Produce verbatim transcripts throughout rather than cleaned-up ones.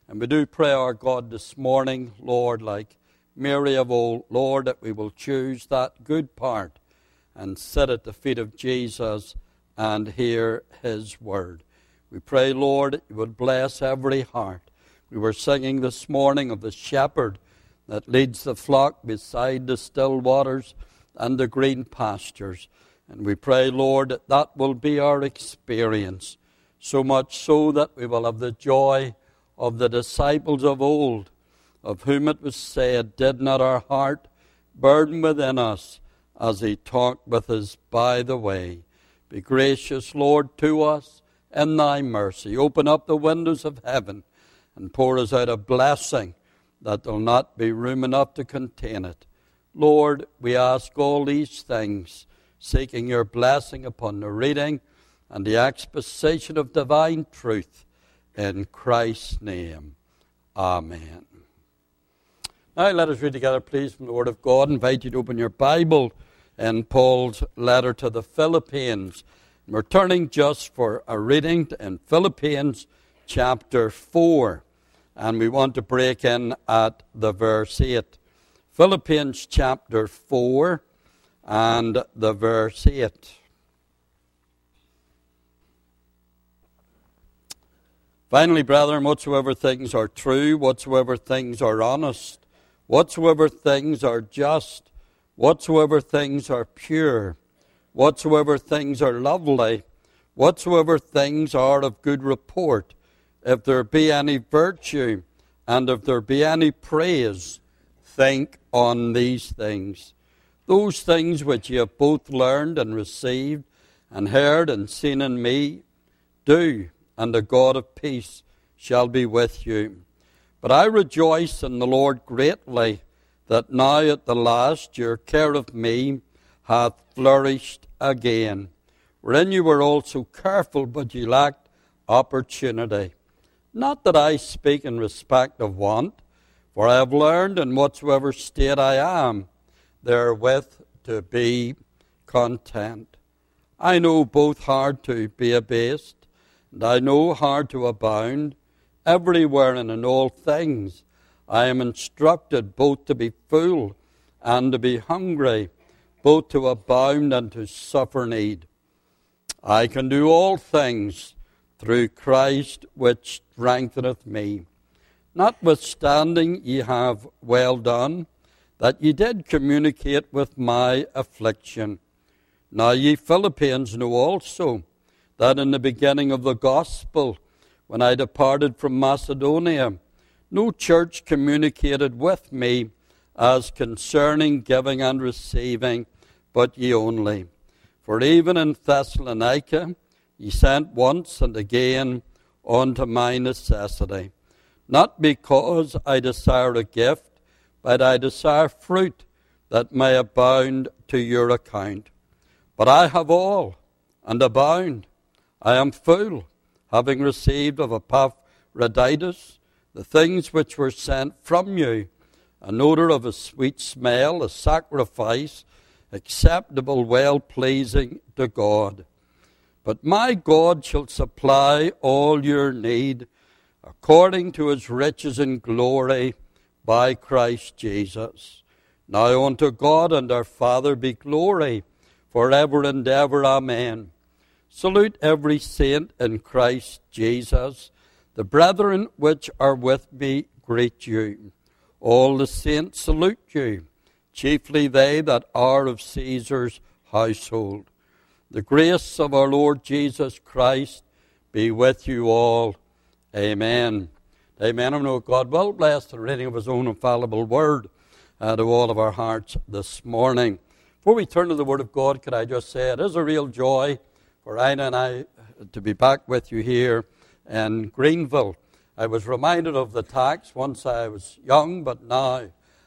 And we do pray, our God, this morning, Lord, like Mary of old, Lord, that we will choose that good part and sit at the feet of Jesus and hear his word. We pray, Lord, that you would bless every heart. We were singing this morning of the shepherd that leads the flock beside the still waters and the green pastures. And we pray, Lord, that that will be our experience, so much so that we will have the joy of the disciples of old, of whom it was said, did not our heart burn within us as he talked with us by the way? Be gracious, Lord, to us in thy mercy. Open up the windows of heaven and pour us out a blessing that will not be room enough to contain it. Lord, we ask all these things, seeking your blessing upon the reading and the exposition of divine truth in Christ's name. Amen. Now let us read together, please, from the Word of God. I invite you to open your Bible in Paul's letter to the Philippians. We're turning just for a reading in Philippians chapter four. And we want to break in at the verse eight. Philippians chapter four and the verse eight. Finally, brethren, whatsoever things are true, whatsoever things are honest, whatsoever things are just, whatsoever things are pure, whatsoever things are lovely, whatsoever things are of good report, if there be any virtue, and if there be any praise, think on these things. Those things which ye have both learned and received, and heard and seen in me, do, and the God of peace shall be with you. But I rejoice in the Lord greatly, that now at the last your care of me hath flourished again, wherein you were also careful, but ye lacked opportunity. Not that I speak in respect of want, for I have learned in whatsoever state I am, therewith to be content. I know both hard to be abased, and I know hard to abound. Everywhere and in all things I am instructed both to be full and to be hungry, both to abound and to suffer need. I can do all things through Christ which strengtheneth me. Notwithstanding ye have well done, that ye did communicate with my affliction. Now ye Philippians know also that in the beginning of the gospel, when I departed from Macedonia, no church communicated with me as concerning giving and receiving, but ye only. For even in Thessalonica ye sent once and again unto my necessity. Not because I desire a gift, but I desire fruit that may abound to your account. But I have all, and abound. I am full, having received of Epaphroditus the things which were sent from you, an odor of a sweet smell, a sacrifice acceptable, well-pleasing to God. But my God shall supply all your need according to his riches in glory by Christ Jesus. Now unto God and our Father be glory forever and ever. Amen. Salute every saint in Christ Jesus. The brethren which are with me greet you. All the saints salute you, chiefly they that are of Caesar's household. The grace of our Lord Jesus Christ be with you all. Amen. Amen. I know God will bless the reading of his own infallible word uh, to all of our hearts this morning. Before we turn to the word of God, could I just say it is a real joy for Ina and I to be back with you here in Greenville. I was reminded of the tax once I was young, but now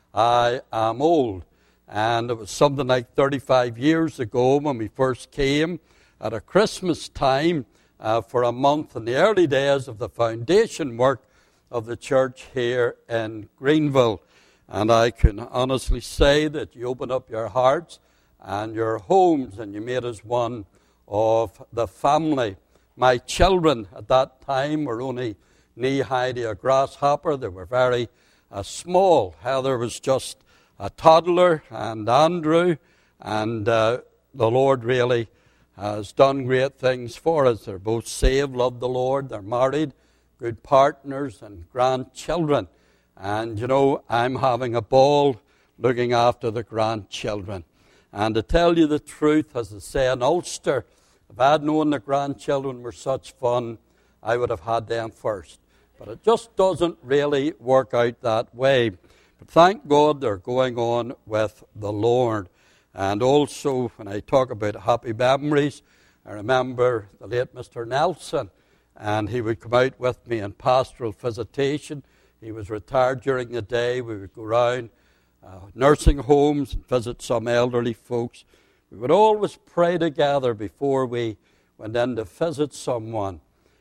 I am old. And it was something like thirty-five years ago when we first came at a Christmas time uh, for a month in the early days of the foundation work of the church here in Greenville. And I can honestly say that you opened up your hearts and your homes and you made us one of the family. My children at that time were only knee-high to a grasshopper. They were very uh, small. Heather was just a toddler, and Andrew, and uh, the Lord really has done great things for us. They're both saved, love the Lord, they're married, good partners, and grandchildren. And, you know, I'm having a ball looking after the grandchildren. And to tell you the truth, as I say in Ulster, if I had known the grandchildren were such fun, I would have had them first. But it just doesn't really work out that way. But thank God they're going on with the Lord. And also, when I talk about happy memories, I remember the late Mister Nelson, and he would come out with me in pastoral visitation. He was retired during the day. We would go around uh, nursing homes and visit some elderly folks. We would always pray together before we went in to visit someone,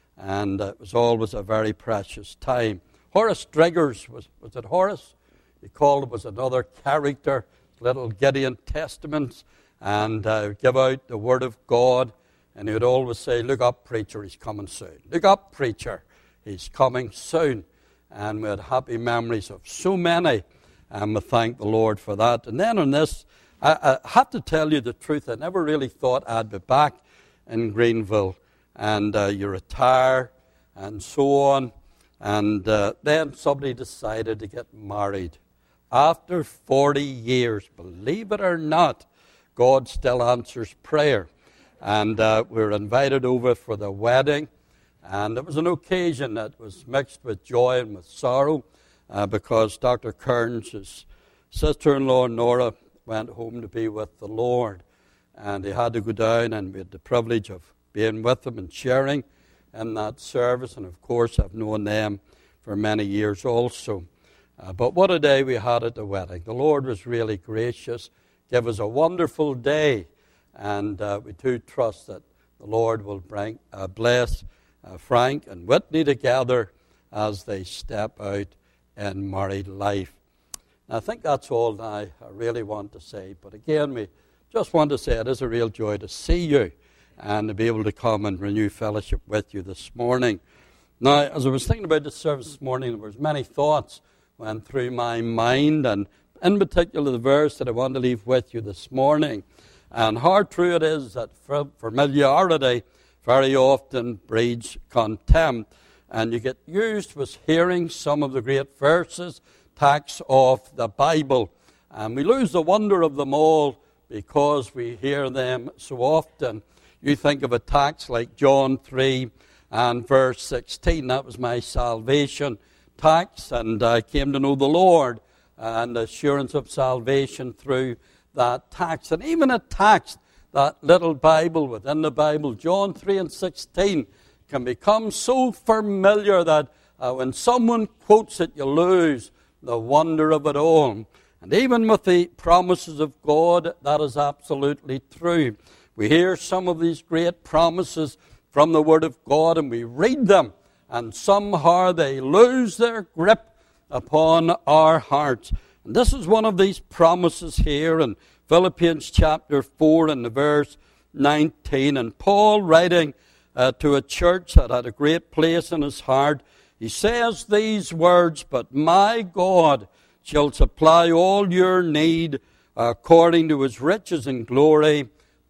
and it was always a very precious time. Horace Driggers, was, was it Horace? He called it was another character, little Gideon Testaments, and uh, give out the Word of God, and he would always say, look up, preacher, he's coming soon. Look up, preacher, he's coming soon. And we had happy memories of so many, and we thank the Lord for that. And then on this, I, I have to tell you the truth, I never really thought I'd be back in Greenville, and uh, you retire, and so on. And uh, then somebody decided to get married. After forty years, believe it or not, God still answers prayer. And uh, we were invited over for the wedding. And it was an occasion that was mixed with joy and with sorrow, uh, because Doctor Kearns' sister-in-law, Nora, went home to be with the Lord. And he had to go down, and we had the privilege of being with them and sharing in that service. And, of course, I've known them for many years also. Uh, but what a day we had at the wedding. The Lord was really gracious, gave us a wonderful day, and uh, we do trust that the Lord will bring uh, bless uh, Frank and Whitney together as they step out in married life. And I think that's all that I really want to say. But again, we just want to say it is a real joy to see you and to be able to come and renew fellowship with you this morning. Now, as I was thinking about this service this morning, there was many thoughts went through my mind, and in particular the verse that I want to leave with you this morning. And how true it is that familiarity very often breeds contempt. And you get used with hearing some of the great verses, texts of the Bible. And we lose the wonder of them all because we hear them so often. You think of a text like John three and verse sixteen. That was my salvation text, and I came to know the Lord and the assurance of salvation through that text. And even a text, that little Bible within the Bible, John three and sixteen, can become so familiar that uh, when someone quotes it, you lose the wonder of it all. And even with the promises of God, that is absolutely true. We hear some of these great promises from the Word of God, and we read them, and somehow they lose their grip upon our hearts. And this is one of these promises here in Philippians chapter four and the verse nineteen. And Paul, writing uh, to a church that had a great place in his heart, he says these words, "But my God shall supply all your need according to his riches and glory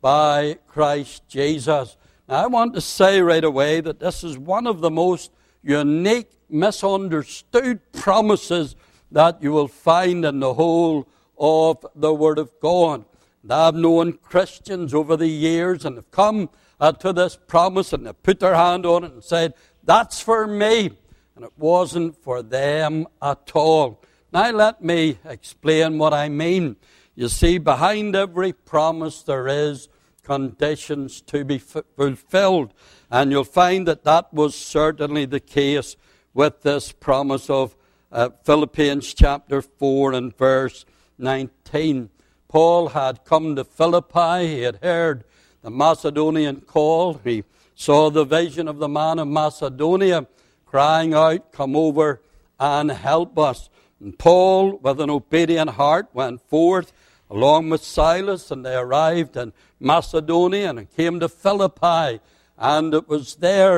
by Christ Jesus." Now, I want to say right away that this is one of the most unique, misunderstood promises that you will find in the whole of the Word of God. And I've known Christians over the years and have come uh, to this promise and have put their hand on it and said, "That's for me." And it wasn't for them at all. Now let me explain what I mean. You see, behind every promise there is conditions to be f- fulfilled. And you'll find that that was certainly the case with this promise of uh, Philippians chapter four and verse nineteen. Paul had come to Philippi. He had heard the Macedonian call. He saw the vision of the man of Macedonia crying out, "Come over and help us." And Paul, with an obedient heart, went forth along with Silas, and they arrived in Macedonia and came to Philippi. And it was there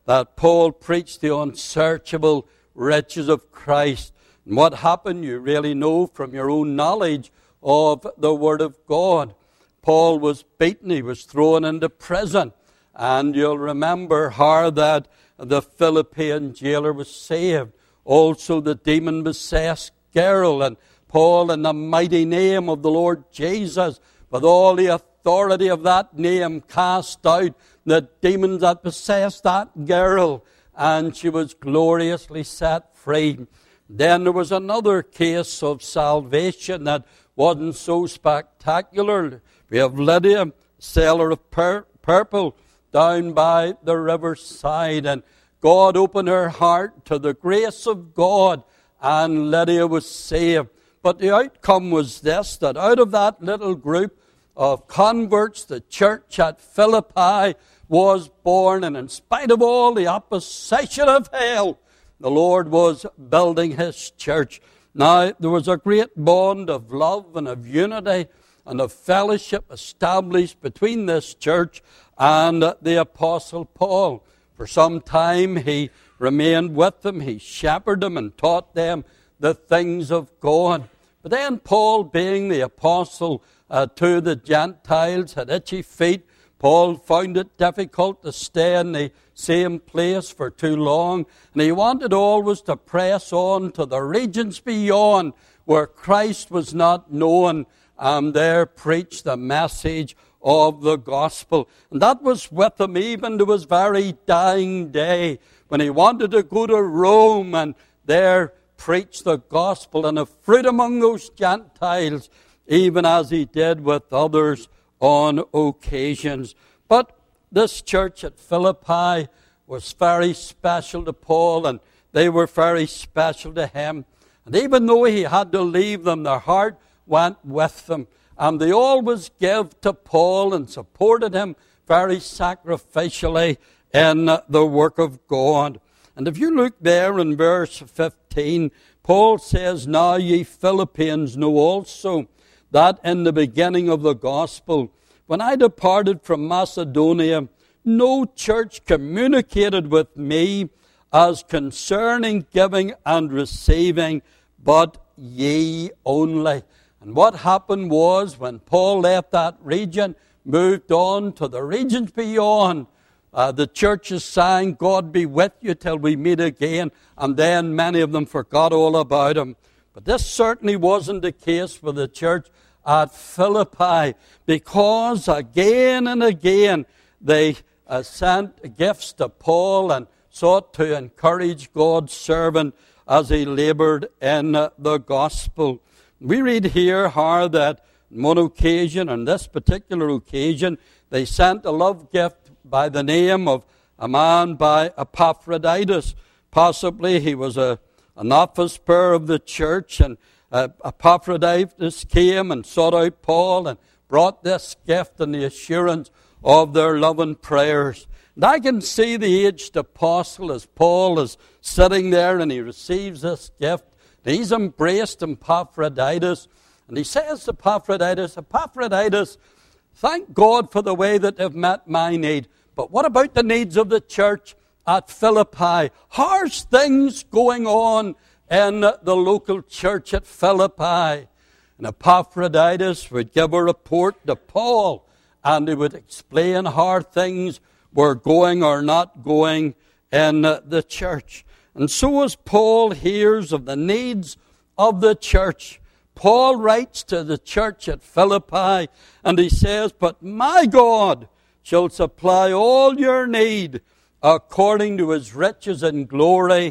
that Paul preached the unsearchable riches of Christ. And what happened, you really know from your own knowledge of the Word of God. Paul was beaten, he was thrown into prison. And you'll remember how that the Philippian jailer was saved. Also the demon-possessed girl. And Paul, in the mighty name of the Lord Jesus, with all the authority of that name, cast out the demons that possessed that girl. And she was gloriously set free. Then there was another case of salvation that wasn't so spectacular. We have Lydia, seller of pur- purple, down by the riverside. And God opened her heart to the grace of God, and Lydia was saved. But the outcome was this, that out of that little group of converts, the church at Philippi was born. And in spite of all the opposition of hell, the Lord was building His church. Now, there was a great bond of love and of unity and of fellowship established between this church and the Apostle Paul. For some time he remained with them, he shepherded them and taught them the things of God. But then Paul, being the apostle uh, to the Gentiles, had itchy feet. Paul found it difficult to stay in the same place for too long, and he wanted always to press on to the regions beyond where Christ was not known, and there preach the message of the gospel. And that was with him even to his very dying day, when he wanted to go to Rome and there preach the gospel and have fruit among those Gentiles, even as he did with others on occasions. But this church at Philippi was very special to Paul, and they were very special to him. And even though he had to leave them, their heart went with them. And they always gave to Paul and supported him very sacrificially in the work of God. And if you look there in verse fifteen, Paul says, "Now ye Philippians know also that in the beginning of the gospel, when I departed from Macedonia, no church communicated with me as concerning giving and receiving, but ye only." And what happened was, when Paul left that region, moved on to the regions beyond, uh, the churches sang, "God be with you till we meet again," and then many of them forgot all about him. But this certainly wasn't the case with the church at Philippi, because again and again they uh, sent gifts to Paul and sought to encourage God's servant as he labored in uh, the gospel. We read here how that on one occasion, on this particular occasion, they sent a love gift by the name of a man by Epaphroditus. Possibly he was a, an office bearer of the church, and uh, Epaphroditus came and sought out Paul and brought this gift and the assurance of their love and prayers. And I can see the aged apostle as Paul is sitting there and he receives this gift. He's embraced Epaphroditus, and he says to Epaphroditus, "Epaphroditus, thank God for the way that they've met my need. But what about the needs of the church at Philippi? How's things going on in the local church at Philippi?" And Epaphroditus would give a report to Paul, and he would explain how things were going or not going in the church. And so as Paul hears of the needs of the church, Paul writes to the church at Philippi, and he says, "But my God shall supply all your need according to His riches and glory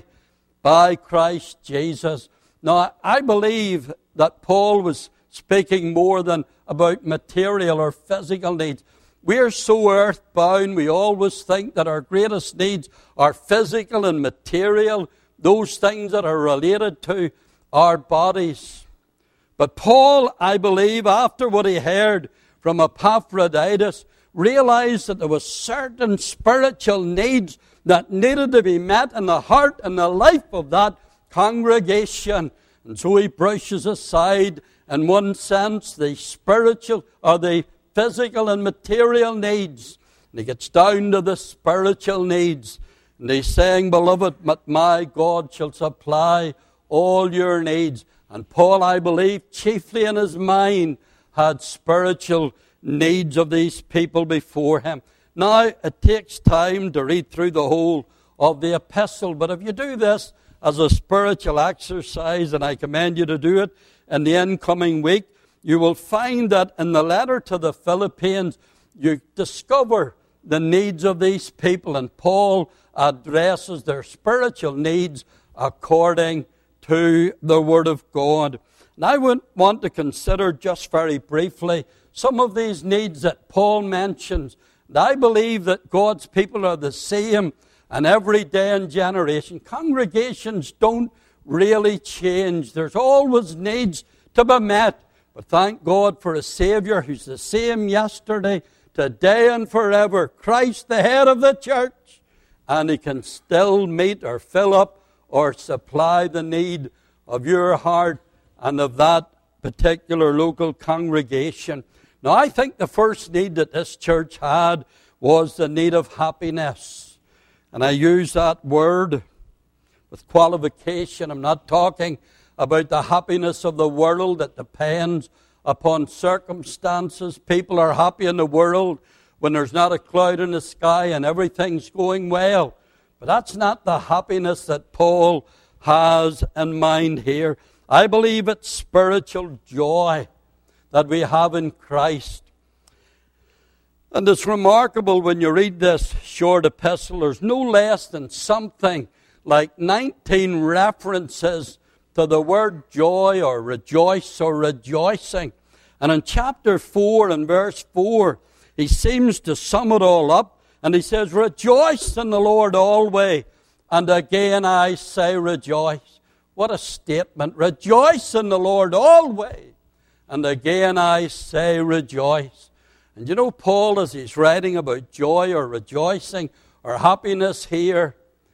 by Christ Jesus." Now, I believe that Paul was speaking more than about material or physical needs. We're so earthbound, we always think that our greatest needs are physical and material, those things that are related to our bodies. But Paul, I believe, after what he heard from Epaphroditus, realized that there were certain spiritual needs that needed to be met in the heart and the life of that congregation. And so he brushes aside, in one sense, the spiritual or the physical and material needs. And he gets down to the spiritual needs. And he's saying, beloved, but my God shall supply all your needs. And Paul, I believe, chiefly in his mind, had spiritual needs of these people before him. Now, it takes time to read through the whole of the epistle, but if you do this as a spiritual exercise, and I commend you to do it in the incoming week, you will find that in the letter to the Philippians, you discover the needs of these people, and Paul addresses their spiritual needs according to the Word of God. And I would want to consider just very briefly some of these needs that Paul mentions. And I believe that God's people are the same in every day and generation. Congregations don't really change. There's always needs to be met. But thank God for a Savior who's the same yesterday, today, and forever. Christ, the head of the church. And He can still meet or fill up or supply the need of your heart and of that particular local congregation. Now, I think the first need that this church had was the need of happiness. And I use that word with qualification. I'm not talking about the happiness of the world that depends upon circumstances. People are happy in the world when there's not a cloud in the sky and everything's going well. But that's not the happiness that Paul has in mind here. I believe it's spiritual joy that we have in Christ. And it's remarkable when you read this short epistle, there's no less than something like nineteen references to the word joy or rejoice or rejoicing. And in chapter four and verse four, he seems to sum it all up. And he says, rejoice in the Lord always. And again I say rejoice. What a statement. Rejoice in the Lord always. And again I say rejoice. And you know, Paul, as he's writing about joy or rejoicing or happiness here,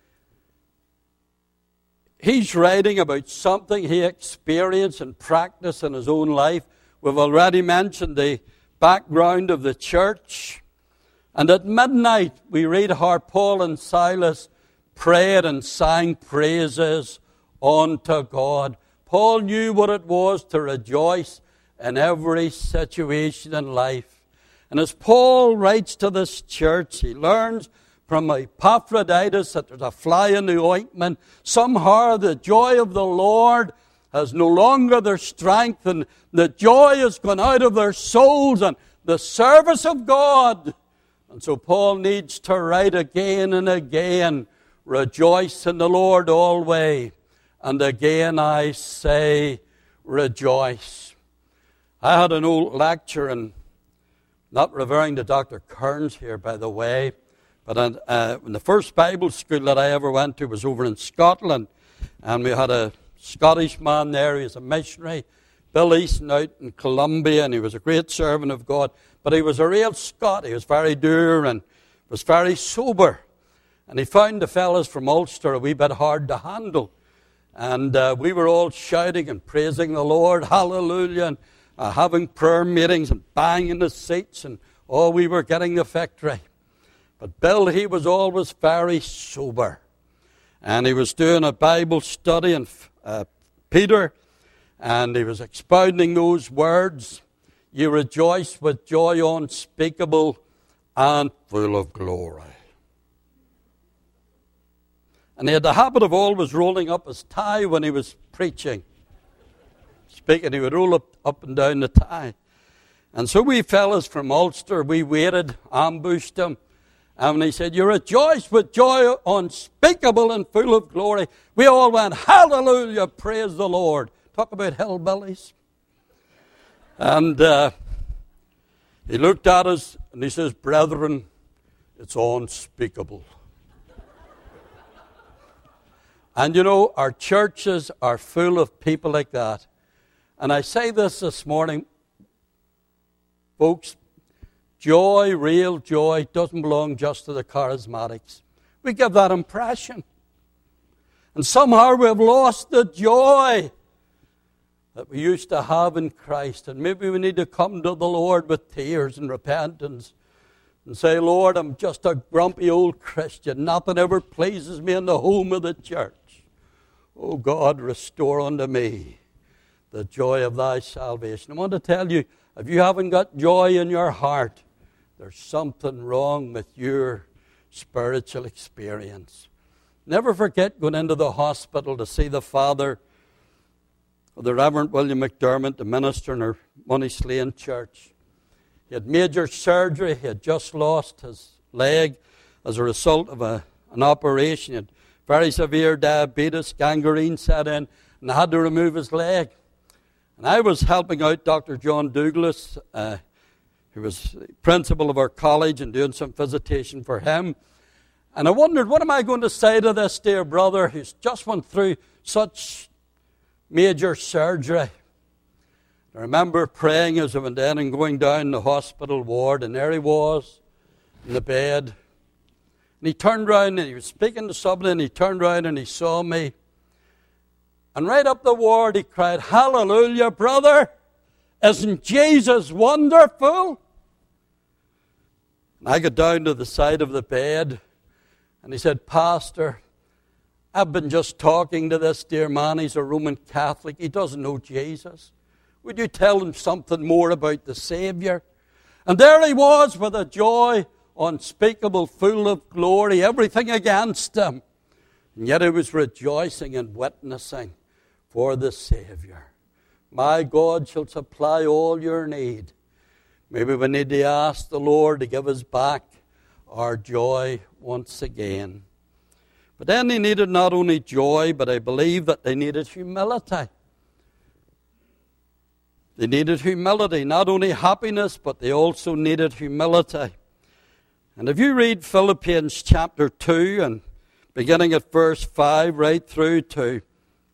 he's writing about something he experienced and practiced in his own life. We've already mentioned the background of the church. And at midnight, we read how Paul and Silas prayed and sang praises unto God. Paul knew what it was to rejoice in every situation in life. And as Paul writes to this church, he learns from Epaphroditus that there's a fly in the ointment. Somehow the joy of the Lord has no longer their strength, and the joy has gone out of their souls and the service of God. And so Paul needs to write again and again, rejoice in the Lord always. And again I say, rejoice. I had an old lecture, and not referring to Doctor Kearns here, by the way, but uh, when the first Bible school that I ever went to was over in Scotland, and we had a Scottish man there. He was a missionary, Bill Easton, out in Colombia, and he was a great servant of God. But he was a real Scot. He was very dour and was very sober. And he found the fellas from Ulster a wee bit hard to handle. And uh, we were all shouting and praising the Lord, hallelujah, and uh, having prayer meetings and banging the seats, and oh, we were getting the victory. But Bill, he was always very sober. And he was doing a Bible study in uh, Peter, and he was expounding those words, you rejoice with joy unspeakable and full of glory. And he had the habit of always rolling up his tie when he was preaching. Speaking, he would roll up, up and down the tie. And so we fellas from Ulster, we waited, ambushed him. And when he said, you rejoice with joy unspeakable and full of glory, we all went, hallelujah, praise the Lord. Talk about hillbillies. And uh, he looked at us and he says, brethren, it's unspeakable. And you know, our churches are full of people like that. And I say this this morning, folks, joy, real joy, doesn't belong just to the charismatics. We give that impression. And somehow we've lost the joy that we used to have in Christ. And maybe we need to come to the Lord with tears and repentance and say, Lord, I'm just a grumpy old Christian. Nothing ever pleases me in the home of the church. Oh God, restore unto me the joy of thy salvation. I want to tell you, if you haven't got joy in your heart, there's something wrong with your spiritual experience. Never forget going into the hospital to see the father of the Reverend William McDermott, the minister in our Moneyslane church. He had major surgery. He had just lost his leg as a result of a, an operation. He had very severe diabetes, gangrene set in, and they had to remove his leg. And I was helping out Doctor John Douglas, uh, who was principal of our college, and doing some visitation for him. And I wondered, what am I going to say to this dear brother who's just went through such major surgery? I remember praying as I went in and going down the hospital ward, and there he was in the bed. And he turned around and he was speaking to somebody, and he turned around and he saw me. And right up the ward he cried, "Hallelujah, brother! Isn't Jesus wonderful?" And I got down to the side of the bed, and he said, "Pastor, I've been just talking to this dear man. He's a Roman Catholic. He doesn't know Jesus. Would you tell him something more about the Savior?" And there he was with a joy unspeakable, full of glory, everything against him. And yet he was rejoicing and witnessing for the Savior. My God shall supply all your need. Maybe we need to ask the Lord to give us back our joy once again. But then they needed not only joy, but I believe that they needed humility. They needed humility, not only happiness, but they also needed humility. And if you read Philippians chapter two, and beginning at verse five right through to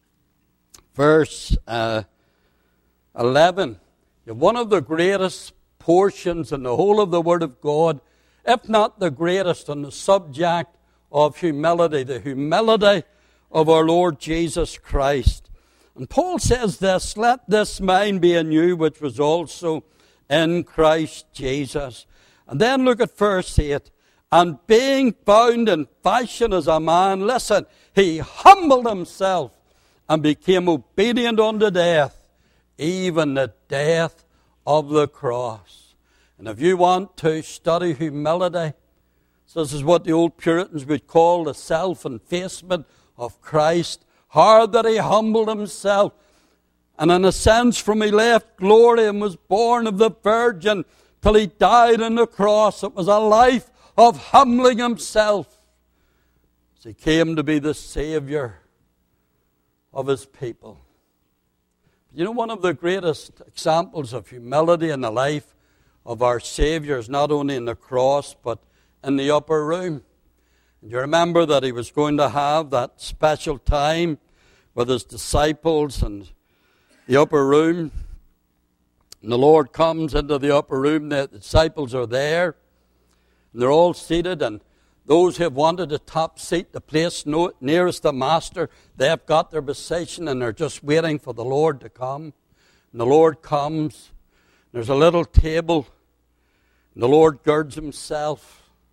verse uh, eleven, you have one of the greatest portions in the whole of the Word of God, if not the greatest, on the subject of humility, the humility of our Lord Jesus Christ. And Paul says this, "Let this mind be in you, which was also in Christ Jesus." And then look at verse eight. "And being found in fashion as a man," listen, "he humbled himself and became obedient unto death, even the death of the cross." And if you want to study humility, so this is what the old Puritans would call the self-effacement of Christ. How that he humbled himself. And in a sense, from he left glory and was born of the Virgin till he died on the cross, it was a life of humbling himself as he came to be the Savior of his people. You know, one of the greatest examples of humility in the life of our Savior is not only in the cross, but in the upper room. And you remember that he was going to have that special time with his disciples in the upper room. And the Lord comes into the upper room. The disciples are there. And they're all seated. And those who have wanted a top seat, the place nearest the Master, they have got their position and they're just waiting for the Lord to come. And the Lord comes. There's a little table. And the Lord girds himself.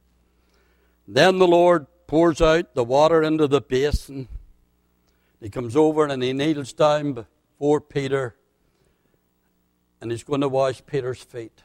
Then the Lord pours out the water into the basin. He comes over and he kneels down before Peter. And he's going to wash Peter's feet.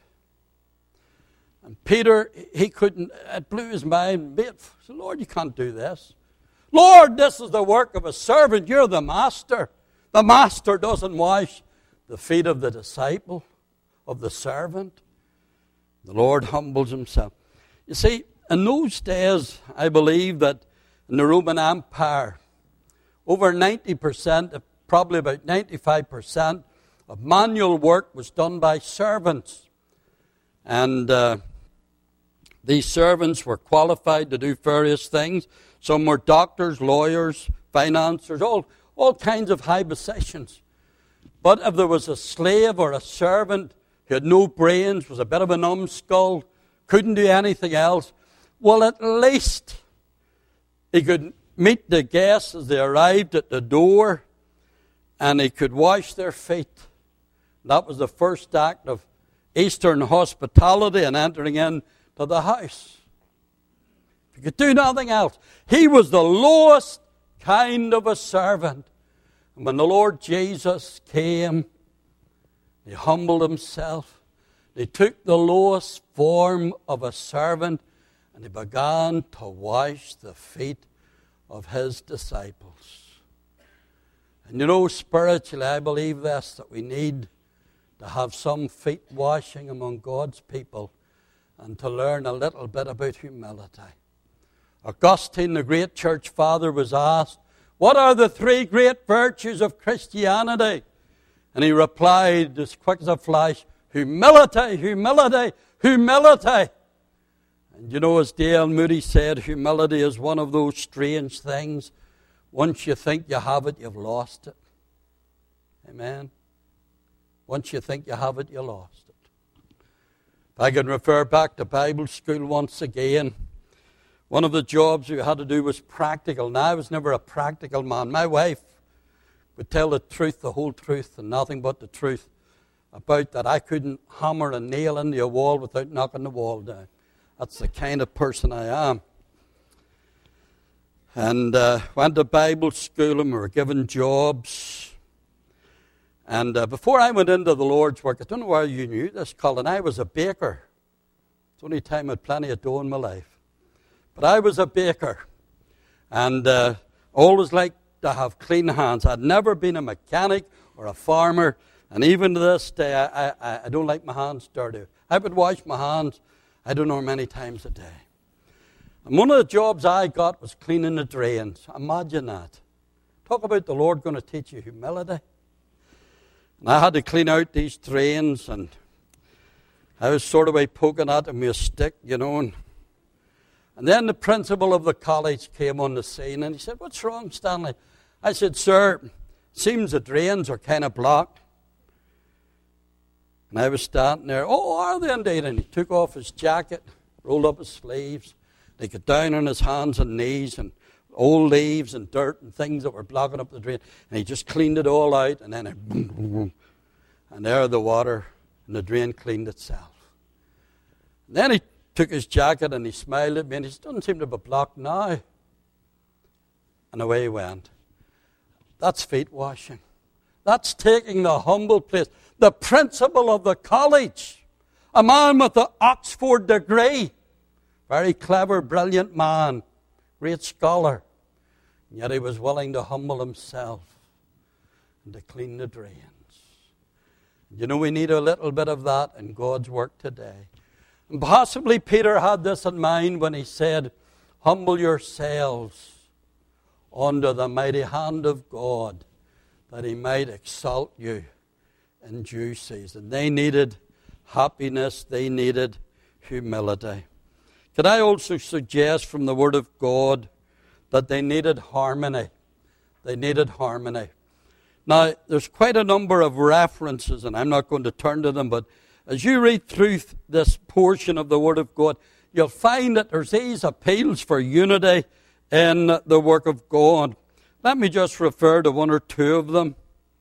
And Peter, he couldn't, it blew his mind. He said, "Lord, you can't do this. Lord, this is the work of a servant. You're the master. The master doesn't wash the feet of the disciple, of the servant." The Lord humbles himself. You see, in those days, I believe that in the Roman Empire, over ninety percent, probably about ninety-five percent of manual work was done by servants. And uh, these servants were qualified to do various things. Some were doctors, lawyers, financiers, all, all kinds of high positions. But if there was a slave or a servant who had no brains, was a bit of a numbskull, couldn't do anything else, well, at least he could meet the guests as they arrived at the door, and he could wash their feet. That was the first act of Eastern hospitality and entering into to the house. If he could do nothing else. He was the lowest kind of a servant. And when the Lord Jesus came, he humbled himself. He took the lowest form of a servant and he began to wash the feet of his disciples. And you know, spiritually, I believe this, that we need to have some feet washing among God's people and to learn a little bit about humility. Augustine, the great church father, was asked, what are the three great virtues of Christianity? And he replied as quick as a flash, humility, humility, humility. And you know, as D L Moody said, humility is one of those strange things. Once you think you have it, you've lost it. Amen. Once you think you have it, you lost it. If I can refer back to Bible school once again, one of the jobs we had to do was practical. Now, I was never a practical man. My wife would tell the truth, the whole truth, and nothing but the truth about that. I couldn't hammer a nail into a wall without knocking the wall down. That's the kind of person I am. And uh, went to Bible school and we were given jobs. And uh, before I went into the Lord's work, I don't know where you knew this, Colin, I was a baker. It's the only time I had plenty of dough in my life. But I was a baker. And uh, always liked to have clean hands. I'd never been a mechanic or a farmer. And even to this day, I, I, I don't like my hands dirty. I would wash my hands, I don't know how many times a day. And one of the jobs I got was cleaning the drains. Imagine that. Talk about the Lord going to teach you humility. And I had to clean out these drains, and I was sort of like poking at them with a stick, you know. And, and then the principal of the college came on the scene, and he said, what's wrong, Stanley? I said, sir, it seems the drains are kind of blocked. And I was standing there, oh, are they indeed? And he took off his jacket, rolled up his sleeves. He got down on his hands and knees and old leaves and dirt and things that were blocking up the drain. And he just cleaned it all out, and then it boom, boom, boom. And there the water and the drain cleaned itself. And then he took his jacket and he smiled at me and he said, doesn't seem to be blocked now. And away he went. That's feet washing. That's taking the humble place. The principal of the college, a man with the Oxford degree, very clever, brilliant man, great scholar. And yet he was willing to humble himself and to clean the drains. You know, we need a little bit of that in God's work today. And possibly Peter had this in mind when he said, humble yourselves under the mighty hand of God, that he might exalt you in due season. They needed happiness. They needed humility. Could I also suggest from the Word of God that they needed harmony? They needed harmony. Now, there's quite a number of references, and I'm not going to turn to them, but as you read through this portion of the Word of God, you'll find that there's these appeals for unity in the work of God. Let me just refer to one or two of them.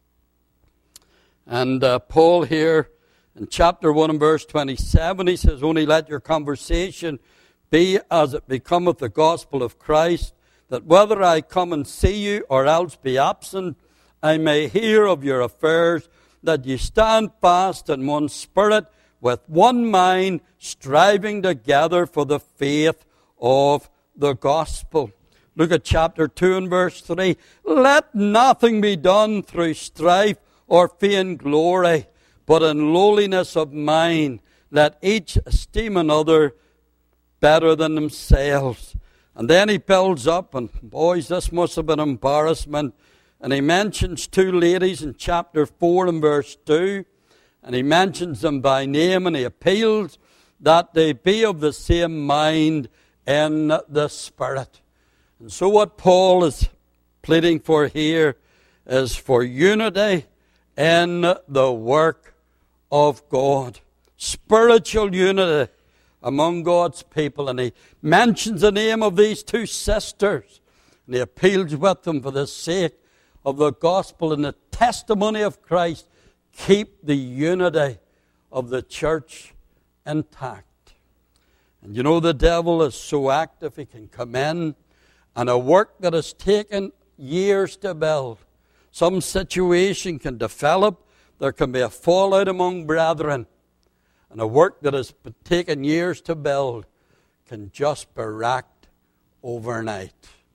And uh, Paul here in chapter one and verse twenty-seven, he says, only let your conversation be as it becometh the gospel of Christ, that whether I come and see you or else be absent, I may hear of your affairs, that ye stand fast in one spirit, with one mind, striving together for the faith of the gospel. Look at chapter two and verse three. Let nothing be done through strife or vain glory, but in lowliness of mind, let each esteem another better than themselves. And then he builds up, and boys, this must have been embarrassment. And he mentions two ladies in chapter four and verse two. And he mentions them by name, and he appeals that they be of the same mind in the Spirit. And so what Paul is pleading for here is for unity in the work of God. Spiritual unity among God's people. And he mentions the name of these two sisters. And he appeals with them for the sake of the gospel and the testimony of Christ. Keep the unity of the church intact. And you know the devil is so active, he can come in, and a work that has taken years to build, some situation can develop, there can be a fallout among brethren, and a work that has taken years to build can just be wrecked overnight.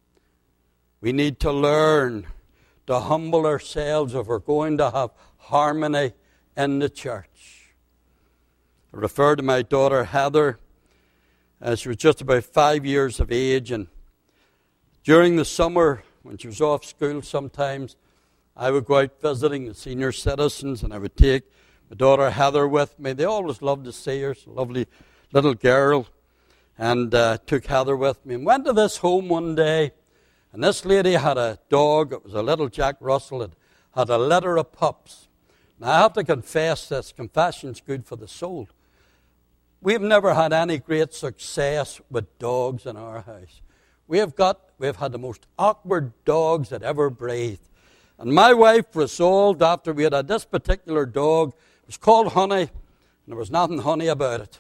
We need to learn to humble ourselves if we're going to have harmony in the church. I refer to my daughter Heather. Uh, she was just about five years of age, and during the summer, when she was off school sometimes, I would go out visiting the senior citizens, and I would take my daughter Heather with me. They always loved to see her. She's a lovely little girl. And uh, took Heather with me and went to this home one day. And this lady had a dog. It was a little Jack Russell. It had a litter of pups. Now, I have to confess this. Confession's good for the soul. We've never had any great success with dogs in our house. We have got, we've had the most awkward dogs that ever breathed. And my wife resolved after we had had this particular dog, it was called Honey, and there was nothing honey about it.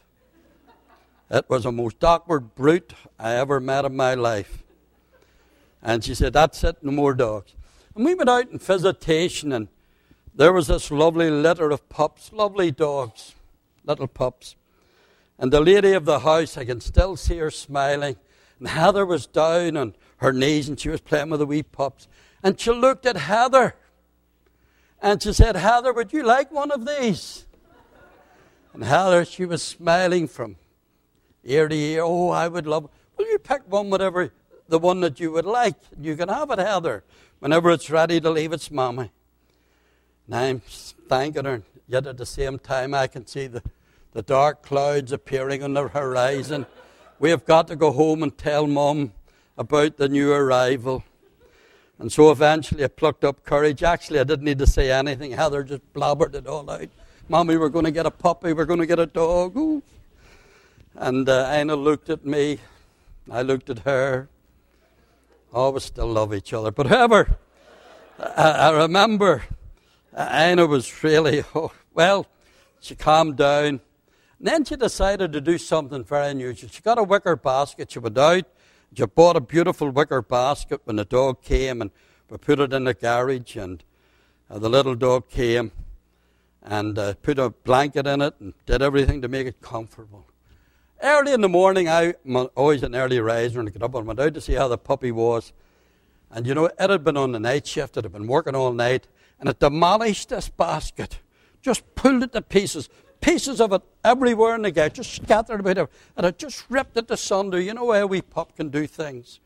It was the most awkward brute I ever met in my life. And she said, that's it, no more dogs. And we went out in visitation, and there was this lovely litter of pups, lovely dogs, little pups. And the lady of the house, I can still see her smiling. And Heather was down on her knees, and she was playing with the wee pups. And she looked at Heather, and she said, Heather, would you like one of these? And Heather, she was smiling from ear to ear. Oh, I would love it. Well, you pick one, whatever, the one that you would like. You can have it, Heather, whenever it's ready to leave its mommy. And I'm thanking her, yet at the same time I can see the, the dark clouds appearing on the horizon. We have got to go home and tell Mum about the new arrival. And so eventually I plucked up courage. Actually, I didn't need to say anything. Heather just blabbered it all out. Mommy, we're going to get a puppy. We're going to get a dog. Ooh. And uh, Anna looked at me. I looked at her. Oh, we still love each other. But however, I, I remember Anna was really, oh, well, she calmed down. And then she decided to do something very unusual. She got a wicker basket. She went out. She bought a beautiful wicker basket when the dog came, and we put it in the garage, and uh, the little dog came and uh, put a blanket in it and did everything to make it comfortable. Early in the morning, I, I'm always an early riser, and I got up and went out to see how the puppy was. And you know, it had been on the night shift, it had been working all night, and it demolished this basket, just pulled it to pieces. Pieces of it everywhere in the garage, just scattered about it, and it just ripped it asunder. You know how a wee pup can do things.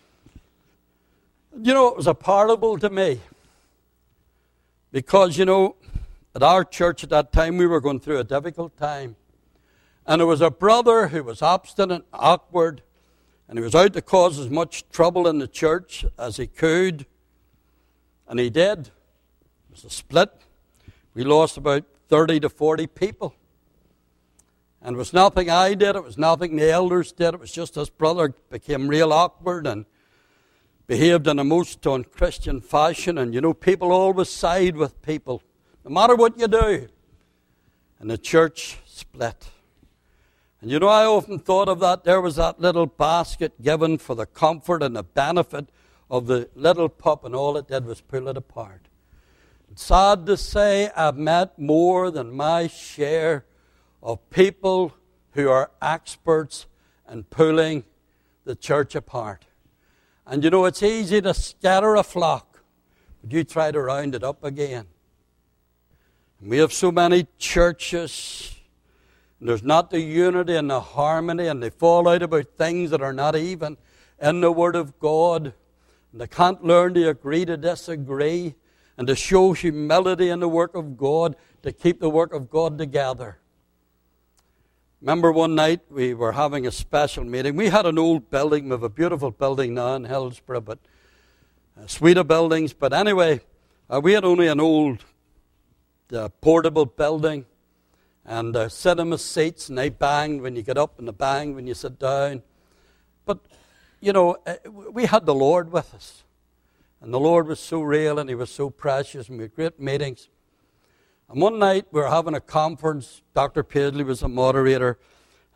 You know, it was a parable to me. Because, you know, at our church at that time, we were going through a difficult time. And there was a brother who was obstinate, awkward, and he was out to cause as much trouble in the church as he could. And he did. It was a split. We lost about thirty to forty people. And it was nothing I did, it was nothing the elders did, it was just this brother became real awkward and behaved in a most unchristian fashion. And you know, people always side with people, no matter what you do. And the church split. And you know, I often thought of that. There was that little basket given for the comfort and the benefit of the little pup, and all it did was pull it apart. Sad to say, I've met more than my share of people who are experts in pulling the church apart. And you know, it's easy to scatter a flock, but you try to round it up again. And we have so many churches, and there's not the unity and the harmony, and they fall out about things that are not even in the Word of God. And they can't learn to agree to disagree, and to show humility in the work of God, to keep the work of God together. Remember one night we were having a special meeting. We had an old building. We have a beautiful building now in Hillsborough, but a suite of buildings. But anyway, uh, we had only an old uh, portable building, and uh, cinema seats, and they banged when you get up and they banged when you sit down. But, you know, uh, we had the Lord with us. And the Lord was so real, and He was so precious, and we had great meetings. And one night we were having a conference. Doctor Paisley was a moderator,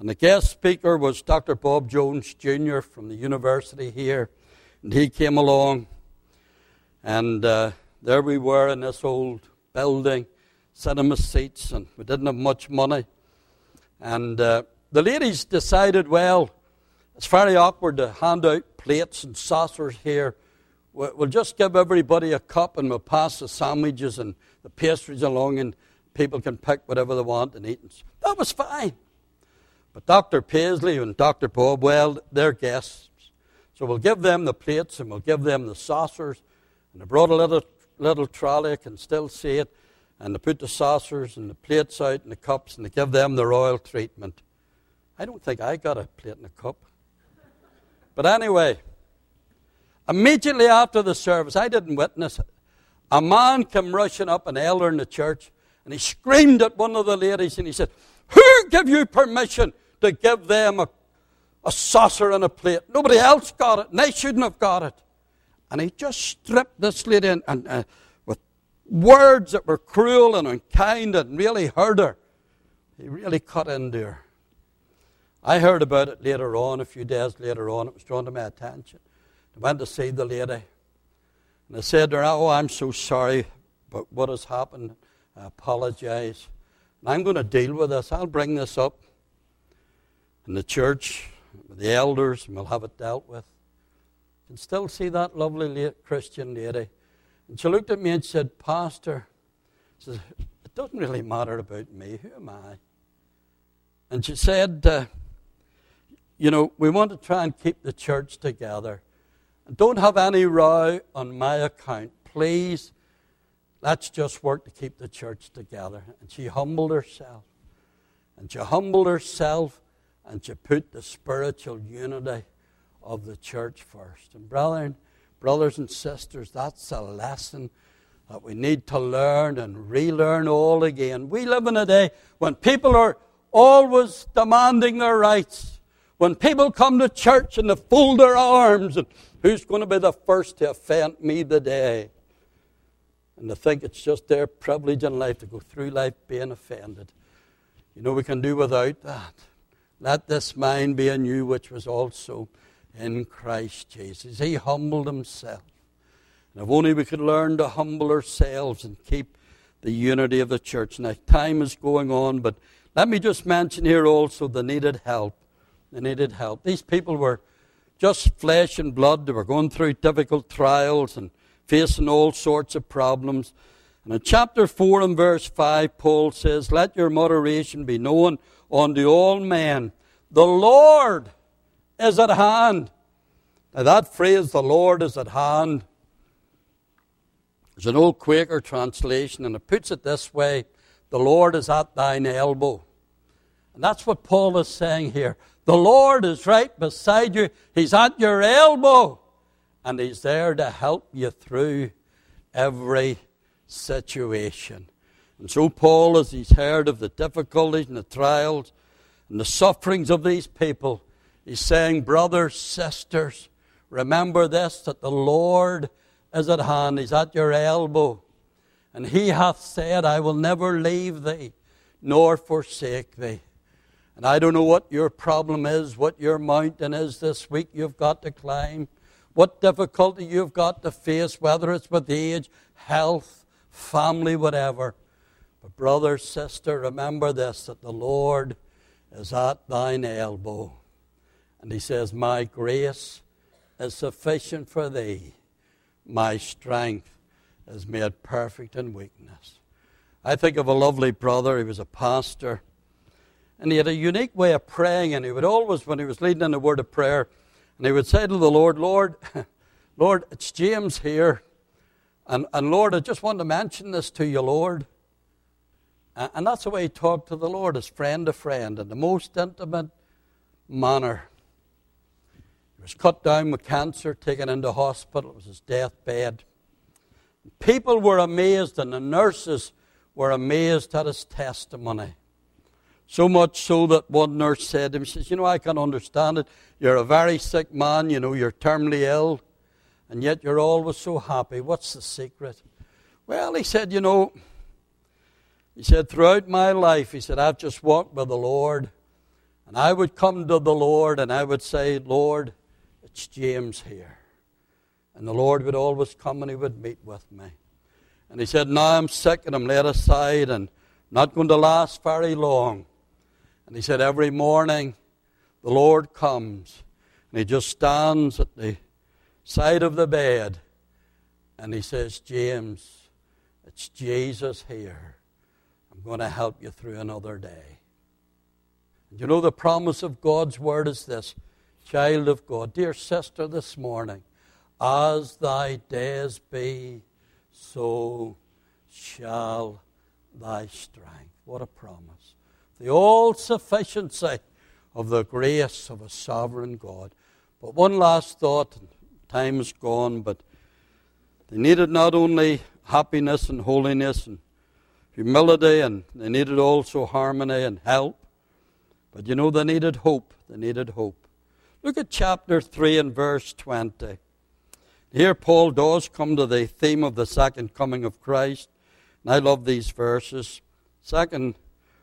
And the guest speaker was Doctor Bob Jones Junior from the university here. And he came along. And uh, there we were in this old building, cinema seats, and we didn't have much money. And uh, the ladies decided, well, it's very awkward to hand out plates and saucers here. We'll just give everybody a cup and we'll pass the sandwiches and the pastries along and people can pick whatever they want and eat. That was fine. But Doctor Paisley and Doctor Bob, well, they're guests. So we'll give them the plates and we'll give them the saucers. And they brought a little, little trolley, I can still see it. And they put the saucers and the plates out and the cups and they give them the royal treatment. I don't think I got a plate and a cup. But anyway, immediately after the service, I didn't witness it, a man came rushing up, an elder in the church, and he screamed at one of the ladies and he said, "Who gave you permission to give them a, a saucer and a plate? Nobody else got it, and they shouldn't have got it." And he just stripped this lady in, and uh, with words that were cruel and unkind and really hurt her. He really cut into her. I heard about it later on, a few days later on. It was drawn to my attention. I went to see the lady. And I said to her, "Oh, I'm so sorry about what has happened. I apologize. And I'm going to deal with this. I'll bring this up in the church with the elders, and we'll have it dealt with." You can still see that lovely late Christian lady. And she looked at me and said, "Pastor," she says, "it doesn't really matter about me. Who am I?" And she said, uh, "You know, we want to try and keep the church together. And don't have any row on my account. Please, let's just work to keep the church together." And she humbled herself. And she humbled herself and she put the spiritual unity of the church first. And brethren, brothers and sisters, that's a lesson that we need to learn and relearn all again. We live in a day when people are always demanding their rights. When people come to church and they fold their arms, and who's going to be the first to offend me today? And they think it's just their privilege in life to go through life being offended. You know, we can do without that. Let this mind be in you, which was also in Christ Jesus. He humbled himself. And if only we could learn to humble ourselves and keep the unity of the church. Now, time is going on, but let me just mention here also the needed help. They needed help. These people were just flesh and blood. They were going through difficult trials and facing all sorts of problems. And in chapter four and verse five, Paul says, "Let your moderation be known unto all men. The Lord is at hand." Now that phrase, "the Lord is at hand," is an old Quaker translation, and it puts it this way: "The Lord is at thine elbow." And that's what Paul is saying here. The Lord is right beside you. He's at your elbow. And He's there to help you through every situation. And so Paul, as he's heard of the difficulties and the trials and the sufferings of these people, he's saying, brothers, sisters, remember this, that the Lord is at hand. He's at your elbow. And He hath said, "I will never leave thee, nor forsake thee." And I don't know what your problem is, what your mountain is this week you've got to climb, what difficulty you've got to face, whether it's with age, health, family, whatever. But brother, sister, remember this, that the Lord is at thine elbow. And He says, "My grace is sufficient for thee. My strength is made perfect in weakness." I think of a lovely brother. He was a pastor. And he had a unique way of praying. And he would always, when he was leading in the word of prayer, and he would say to the Lord, Lord, Lord, it's James here. And, and Lord, I just want to mention this to you, Lord. And that's the way he talked to the Lord, as friend to friend, in the most intimate manner. He was cut down with cancer, taken into hospital. It was his deathbed. People were amazed, and the nurses were amazed at his testimony. So much so that one nurse said to him, she says, "You know, I can understand it. You're a very sick man, you know, you're terminally ill, and yet you're always so happy. What's the secret?" Well, he said, you know, he said, throughout my life, he said, I've just walked with the Lord, And I would come to the Lord and I would say, Lord, it's James here. And the Lord would always come and he would meet with me. And he said, now I'm sick and I'm laid aside and not going to last very long. And he said, every morning the Lord comes and he just stands at the side of the bed and he says, James, it's Jesus here. I'm going to help you through another day. And you know the promise of God's word is this, child of God, dear sister, this morning, as thy days be, so shall thy strength. What a promise. The all-sufficiency of the grace of a sovereign God. But one last thought, time's gone, but they needed not only happiness and holiness and humility, and they needed also harmony and help, but you know they needed hope. They needed hope. Look at chapter three and verse twenty. Here Paul does come to the theme of the second coming of Christ. And I love these verses. Second,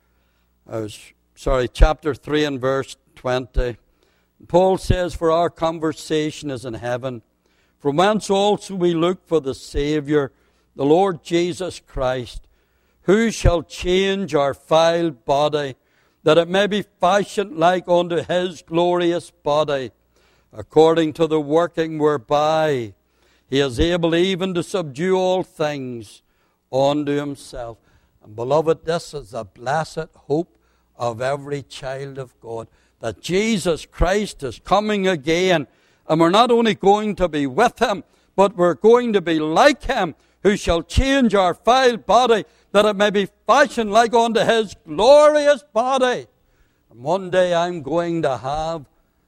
uh, sorry, chapter three and verse twenty. Paul says, for our conversation is in heaven, from whence also we look for the Savior, the Lord Jesus Christ, who shall change our vile body, that it may be fashioned like unto his glorious body, according to the working whereby he is able even to subdue all things unto himself. And beloved, this is the blessed hope of every child of God, that Jesus Christ is coming again. And we're not only going to be with him, but we're going to be like him, who shall change our vile body, that it may be fashioned like unto his glorious body. And one day I'm going to have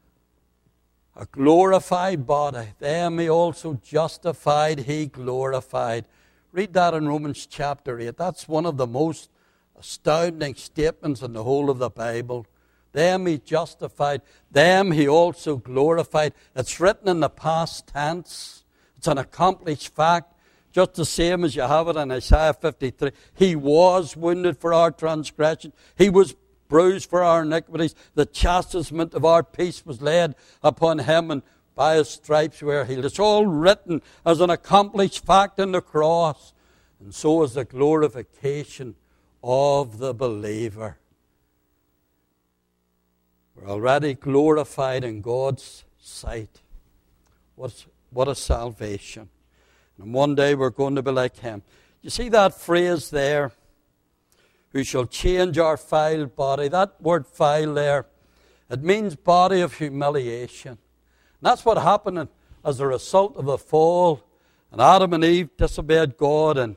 a glorified body. Them he also justified, he glorified. Read that in Romans chapter eight. That's one of the most astounding statements in the whole of the Bible. Them he justified, them he also glorified. It's written in the past tense. It's an accomplished fact, just the same as you have it in Isaiah fifty-three. He was wounded for our transgression. He was bruised for our iniquities. The chastisement of our peace was laid upon him, and by his stripes we are healed. It's all written as an accomplished fact in the cross. And so is the glorification of the believer. We're already glorified in God's sight. What's, what a salvation. And one day we're going to be like him. You see that phrase there? Who shall change our vile body. That word vile there, it means body of humiliation. And that's what happened as a result of the fall. And Adam and Eve disobeyed God, and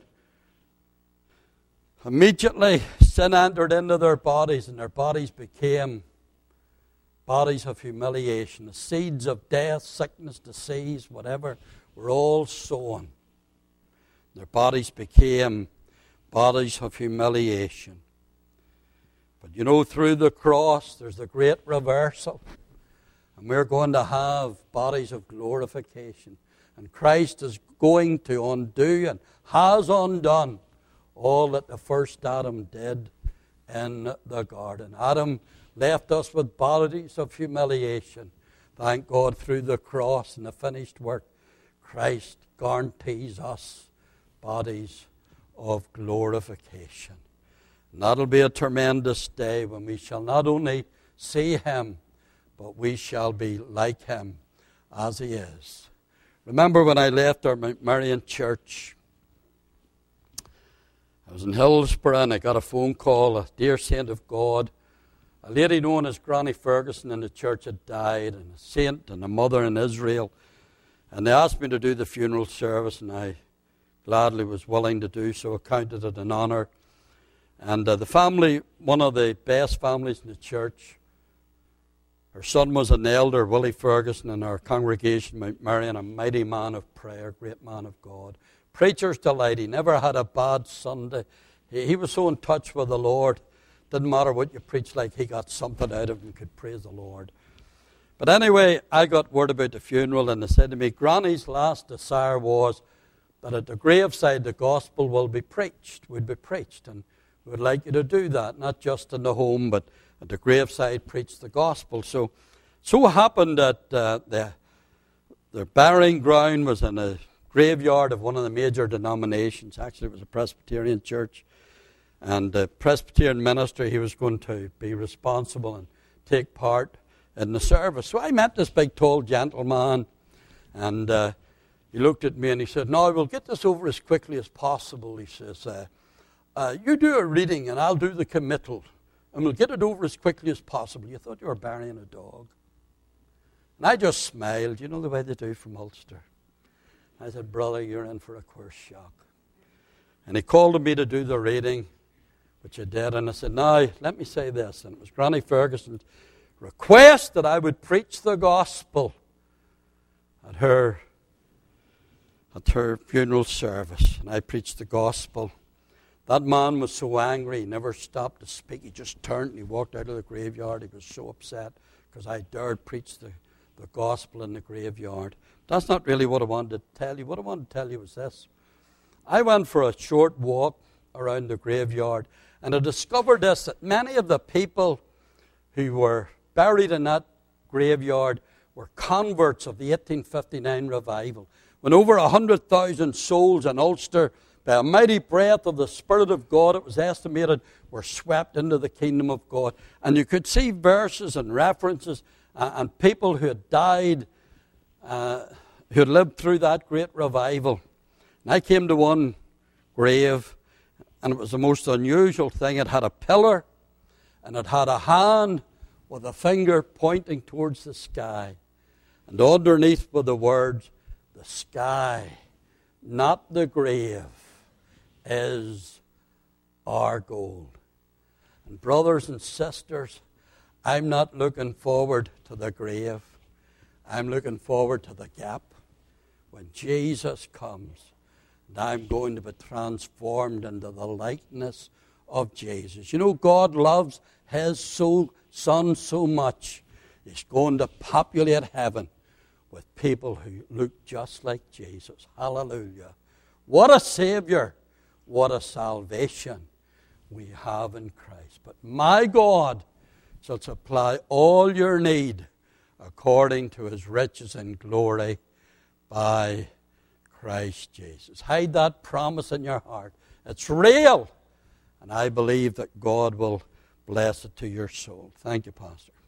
immediately sin entered into their bodies, and their bodies became bodies of humiliation. The seeds of death, sickness, disease, whatever, were all sown. Their bodies became bodies of humiliation. But you know, through the cross, there's a great reversal. And we're going to have bodies of glorification. And Christ is going to undo and has undone all that the first Adam did in the garden. Adam left us with bodies of humiliation. Thank God, through the cross and the finished work, Christ guarantees us bodies of glorification. And that'll be a tremendous day when we shall not only see him, but we shall be like him as he is. Remember when I left our Mount Marion church, I was in Hillsborough and I got a phone call, a dear saint of God. A lady known as Granny Ferguson in the church had died, and a saint and a mother in Israel. And they asked me to do the funeral service, and I gladly was willing to do so. I counted it an honor. And uh, the family, one of the best families in the church, her son was an elder, Willie Ferguson, in our congregation, Mount Marion, a mighty man of prayer, great man of God. Preacher's delight. He never had a bad Sunday. He, he was so in touch with the Lord. Didn't matter what you preached, like he got something out of him, could praise the Lord. But anyway, I got word about the funeral, and they said to me, Granny's last desire was that at the graveside the gospel will be preached, would be preached. And We would like you to do that, not just in the home, but at the graveside, preach the gospel. So, so happened that uh, the, the burying ground was in a graveyard of one of the major denominations. Actually, it was a Presbyterian church. And the Presbyterian minister, he was going to be responsible and take part in the service. So I met this big, tall gentleman, and uh, he looked at me and he said, "No, we'll get this over as quickly as possible." He says, uh, uh, "You do a reading and I'll do the committal, and we'll get it over as quickly as possible." You thought you were burying a dog. And I just smiled, you know the way they do from Ulster. I said, "Brother, you're in for a queer shock." And he called on me to do the reading, which I did, and I said, "Now, let me say this." And it was Granny Ferguson's request that I would preach the gospel at her at her funeral service. And I preached the gospel. That man was so angry, he never stopped to speak. He just turned and he walked out of the graveyard. He was so upset because I dared preach the, the gospel in the graveyard. That's not really what I wanted to tell you. What I wanted to tell you was this. I went for a short walk around the graveyard, and I discovered this, that many of the people who were buried in that graveyard were converts of the eighteen fifty-nine revival, when over one hundred thousand souls in Ulster, by a mighty breath of the Spirit of God, it was estimated, were swept into the kingdom of God. And you could see verses and references uh, and people who had died, uh, who had lived through that great revival. And I came to one grave, and it was the most unusual thing. It had a pillar, and it had a hand with a finger pointing towards the sky. And underneath were the words, "The sky, not the grave, is our goal." And brothers and sisters, I'm not looking forward to the grave. I'm looking forward to the gap when Jesus comes. And I'm going to be transformed into the likeness of Jesus. You know, God loves His soul, Son so much. He's going to populate heaven with people who look just like Jesus. Hallelujah. What a Savior. What a salvation we have in Christ. But my God shall supply all your need according to His riches and glory by Christ Jesus. Hide that promise in your heart. It's real. And I believe that God will bless it to your soul. Thank you, Pastor.